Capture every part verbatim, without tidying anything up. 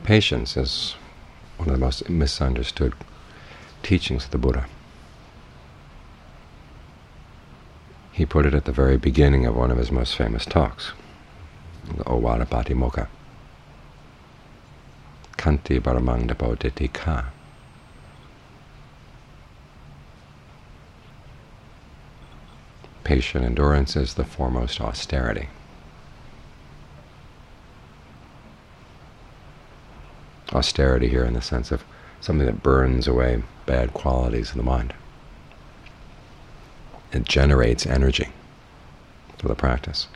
Patience is one of the most misunderstood teachings of the Buddha. He put it at the very beginning of one of his most famous talks, the Ovada Patimokkha. Kanti Paramang Diti Ka. Patient endurance is the foremost austerity. Austerity here in the sense of something that burns away bad qualities of the mind. It generates energy for the practice.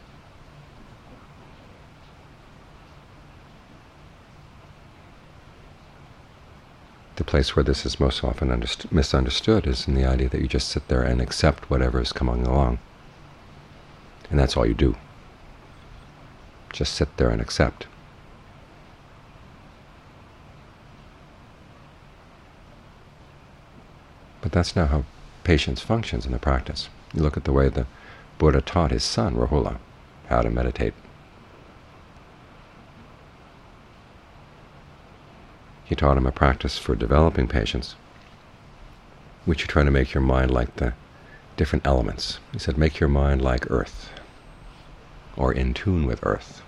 The place where this is most often misunderstood is in the idea that you just sit there and accept whatever is coming along. And that's all you do. Just sit there and accept. But that's not how patience functions in the practice. You look at the way the Buddha taught his son, Rahula, how to meditate. He taught him a practice for developing patience, which you try to make your mind like the different elements. He said, make your mind like earth, or in tune with earth.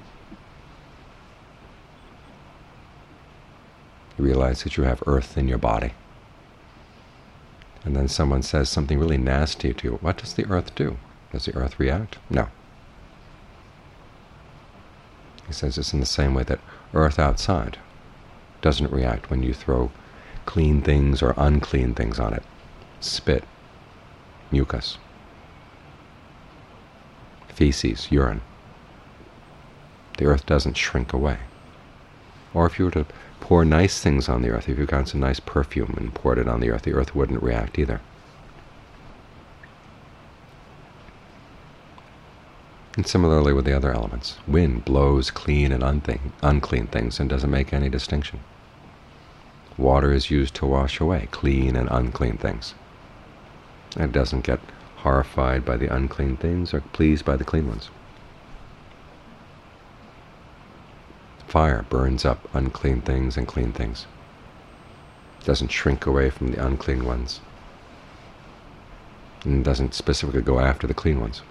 You realize that you have earth in your body. And then someone says something really nasty to you. What does the earth do? Does the earth react? No. He says it's in the same way that earth outside doesn't react when you throw clean things or unclean things on it. Spit, mucus, feces, urine. The earth doesn't shrink away. Or if you were to pour nice things on the earth, if you got some nice perfume and poured it on the earth, the earth wouldn't react either. And similarly with the other elements. Wind blows clean and unclean things and doesn't make any distinction. Water is used to wash away clean and unclean things. It doesn't get horrified by the unclean things or pleased by the clean ones. Fire burns up unclean things and clean things. It doesn't shrink away from the unclean ones. And doesn't specifically go after the clean ones.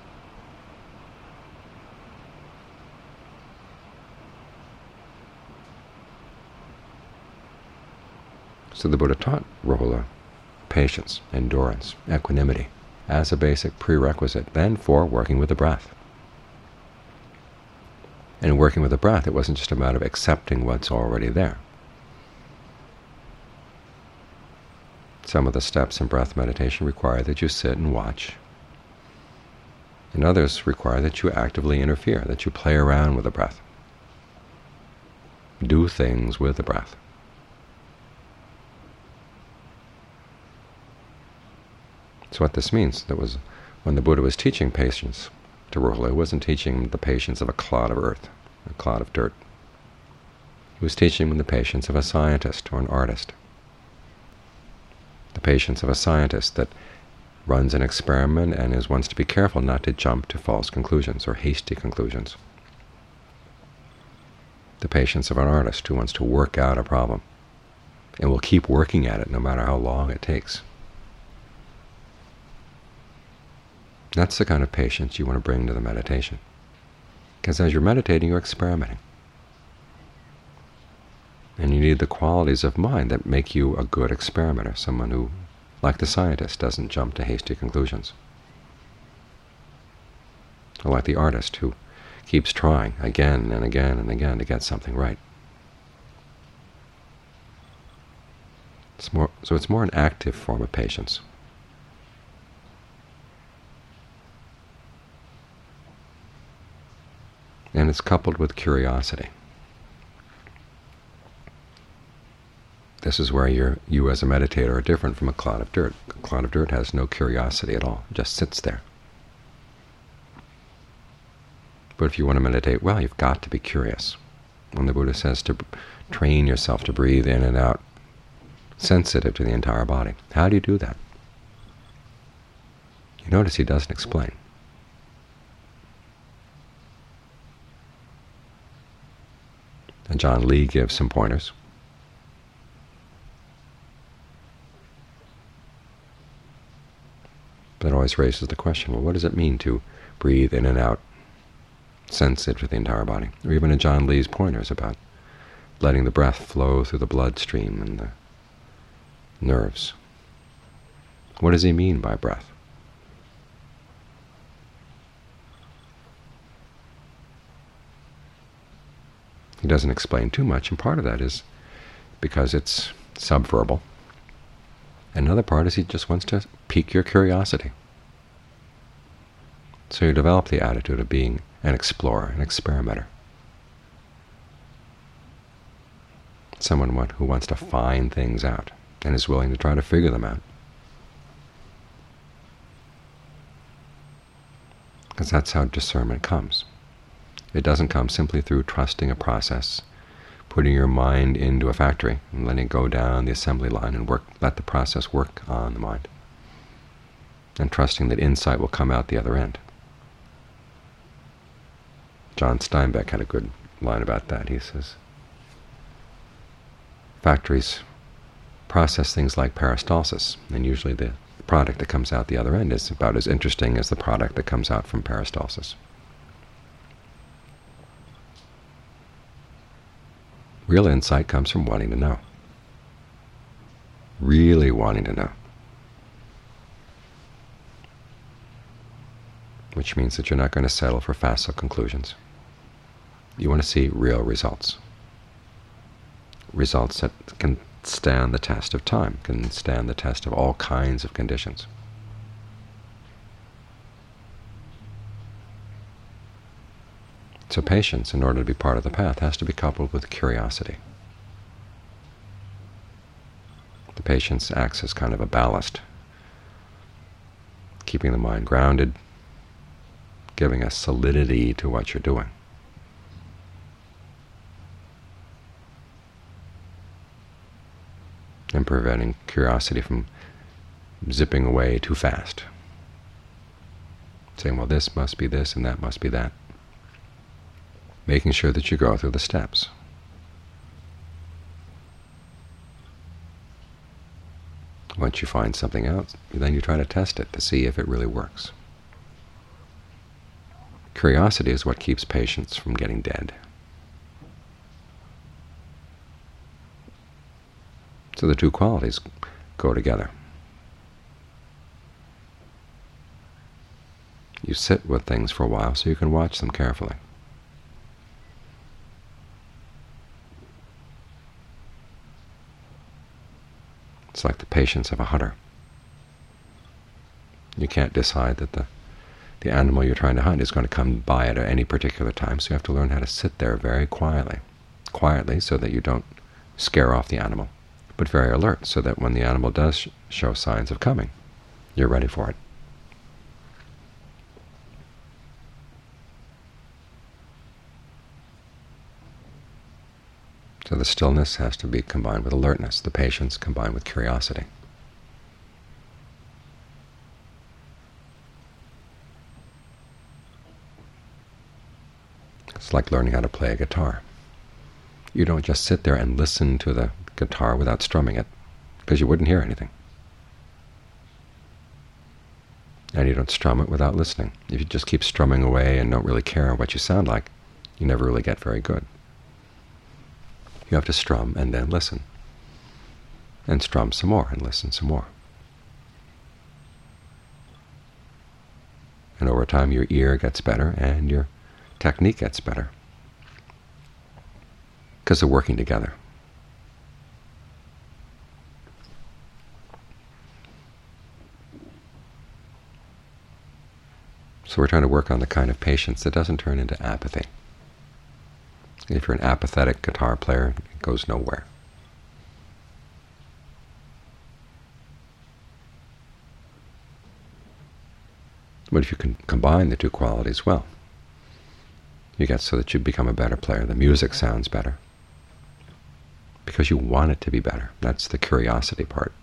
So the Buddha taught Rahula patience, endurance, equanimity as a basic prerequisite then for working with the breath. And in working with the breath, it wasn't just a matter of accepting what's already there. Some of the steps in breath meditation require that you sit and watch. And others require that you actively interfere, that you play around with the breath. Do things with the breath. So what this means, that was when the Buddha was teaching patience to Rahula, he wasn't teaching him the patience of a clod of earth, a clod of dirt. He was teaching him the patience of a scientist or an artist. The patience of a scientist that runs an experiment and is wants to be careful not to jump to false conclusions or hasty conclusions. The patience of an artist who wants to work out a problem and will keep working at it no matter how long it takes. That's the kind of patience you want to bring to the meditation. Because as you're meditating, you're experimenting. And you need the qualities of mind that make you a good experimenter, someone who, like the scientist, doesn't jump to hasty conclusions. Or like the artist who keeps trying again and again and again to get something right. It's more, so it's more an active form of patience. And it's coupled with curiosity. This is where you're, you as a meditator are different from a clod of dirt. A clod of dirt has no curiosity at all, it just sits there. But if you want to meditate well, you've got to be curious. When the Buddha says to train yourself to breathe in and out, sensitive to the entire body, how do you do that? You notice he doesn't explain. John Lee gives some pointers. But it always raises the question, well, what does it mean to breathe in and out, sense it with the entire body? Or even in John Lee's pointers about letting the breath flow through the bloodstream and the nerves. What does he mean by breath? He doesn't explain too much, and part of that is because it's subverbal. Another part is he just wants to pique your curiosity. So you develop the attitude of being an explorer, an experimenter, someone who wants to find things out and is willing to try to figure them out. Because that's how discernment comes. It doesn't come simply through trusting a process, putting your mind into a factory and letting it go down the assembly line and work, let the process work on the mind, and trusting that insight will come out the other end. John Steinbeck had a good line about that. He says, factories process things like peristalsis, and usually the product that comes out the other end is about as interesting as the product that comes out from peristalsis. Real insight comes from wanting to know, really wanting to know, which means that you're not going to settle for facile conclusions. You want to see real results, results that can stand the test of time, can stand the test of all kinds of conditions. So patience, in order to be part of the path, has to be coupled with curiosity. The patience acts as kind of a ballast, keeping the mind grounded, giving a solidity to what you're doing. And preventing curiosity from zipping away too fast, saying, well, this must be this and that must be that. Making sure that you go through the steps. Once you find something out, then you try to test it to see if it really works. Curiosity is what keeps patience from getting dead. So the two qualities go together. You sit with things for a while so you can watch them carefully. It's like the patience of a hunter. You can't decide that the, the animal you're trying to hunt is going to come by at any particular time, so you have to learn how to sit there very quietly, quietly so that you don't scare off the animal, but very alert so that when the animal does sh show signs of coming, you're ready for it. So the stillness has to be combined with alertness, the patience combined with curiosity. It's like learning how to play a guitar. You don't just sit there and listen to the guitar without strumming it, because you wouldn't hear anything. And you don't strum it without listening. If you just keep strumming away and don't really care what you sound like, you never really get very good. You have to strum and then listen, and strum some more and listen some more. And over time your ear gets better and your technique gets better, because they're working together. So we're trying to work on the kind of patience that doesn't turn into apathy. If you're an apathetic guitar player, it goes nowhere. But if you can combine the two qualities well, you get so that you become a better player. The music sounds better because you want it to be better. That's the curiosity part.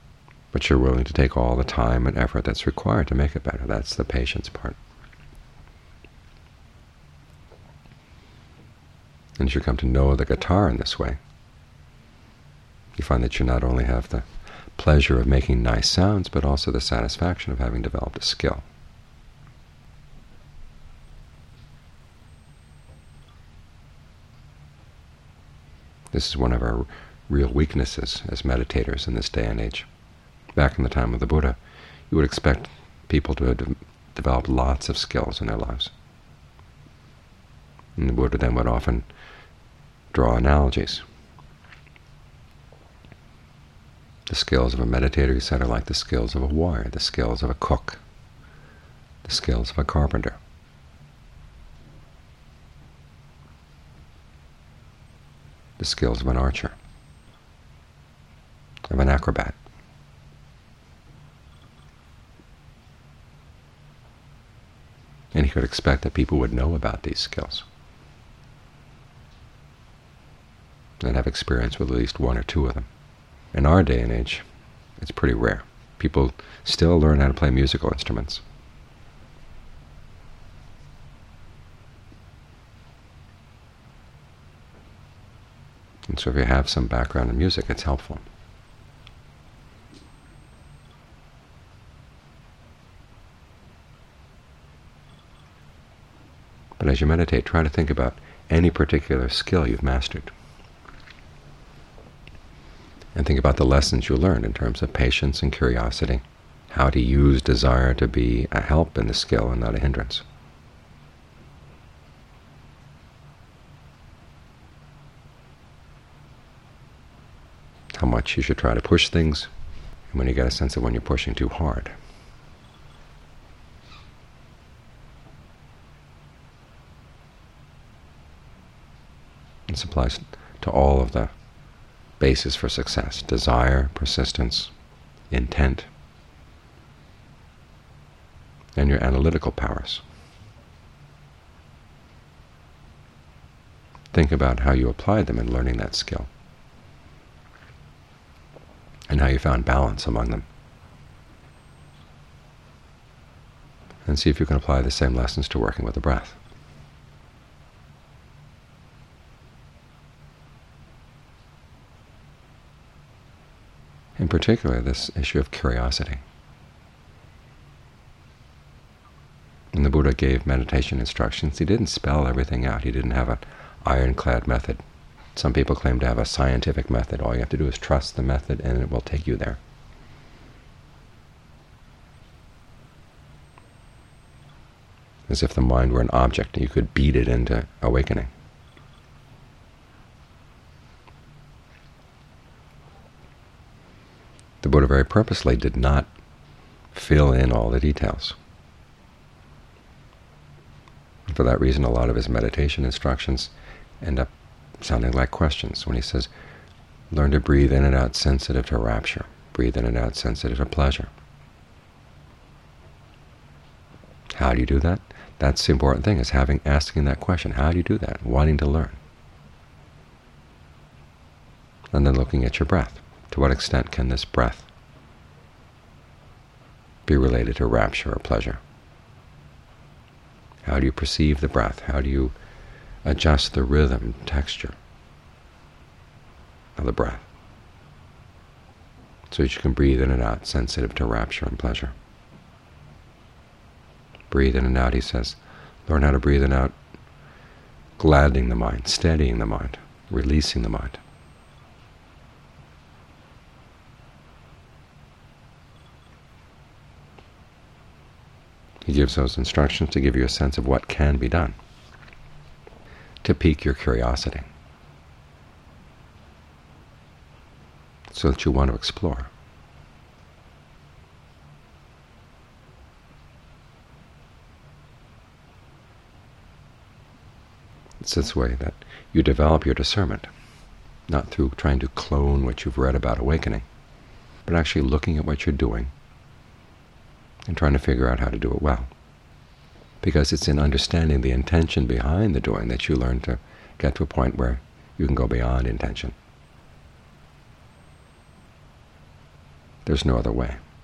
But you're willing to take all the time and effort that's required to make it better. That's the patience part. And as you come to know the guitar in this way, you find that you not only have the pleasure of making nice sounds, but also the satisfaction of having developed a skill. This is one of our real weaknesses as meditators in this day and age. Back in the time of the Buddha, you would expect people to have developed lots of skills in their lives. And the Buddha then would often draw analogies. The skills of a meditator, he said, are like the skills of a warrior, the skills of a cook, the skills of a carpenter. The skills of an archer, of an acrobat. And he could expect that people would know about these skills and have experience with at least one or two of them. In our day and age, it's pretty rare. People still learn how to play musical instruments. And so if you have some background in music, it's helpful. But as you meditate, try to think about any particular skill you've mastered. And think about the lessons you learned in terms of patience and curiosity, how to use desire to be a help in the skill and not a hindrance. How much you should try to push things, and when you get a sense of when you're pushing too hard. This applies to all of the basis for success: desire, persistence, intent, and your analytical powers. Think about how you applied them in learning that skill, and how you found balance among them. And see if you can apply the same lessons to working with the breath. In particular, this issue of curiosity. When the Buddha gave meditation instructions, he didn't spell everything out. He didn't have an ironclad method. Some people claim to have a scientific method. All you have to do is trust the method, and it will take you there. As if the mind were an object, and you could beat it into awakening. The Buddha very purposely did not fill in all the details. And for that reason, a lot of his meditation instructions end up sounding like questions. When he says, learn to breathe in and out sensitive to rapture, breathe in and out sensitive to pleasure. How do you do that? That's the important thing, is having asking that question. How do you do that? Wanting to learn. And then looking at your breath. To what extent can this breath be related to rapture or pleasure? How do you perceive the breath? How do you adjust the rhythm, texture of the breath so that you can breathe in and out sensitive to rapture and pleasure? Breathe in and out, he says. Learn how to breathe in and out, gladdening the mind, steadying the mind, releasing the mind. He gives those instructions to give you a sense of what can be done, to pique your curiosity, so that you want to explore. It's this way that you develop your discernment, not through trying to clone what you've read about awakening, but actually looking at what you're doing and trying to figure out how to do it well. Because it's in understanding the intention behind the doing that you learn to get to a point where you can go beyond intention. There's no other way.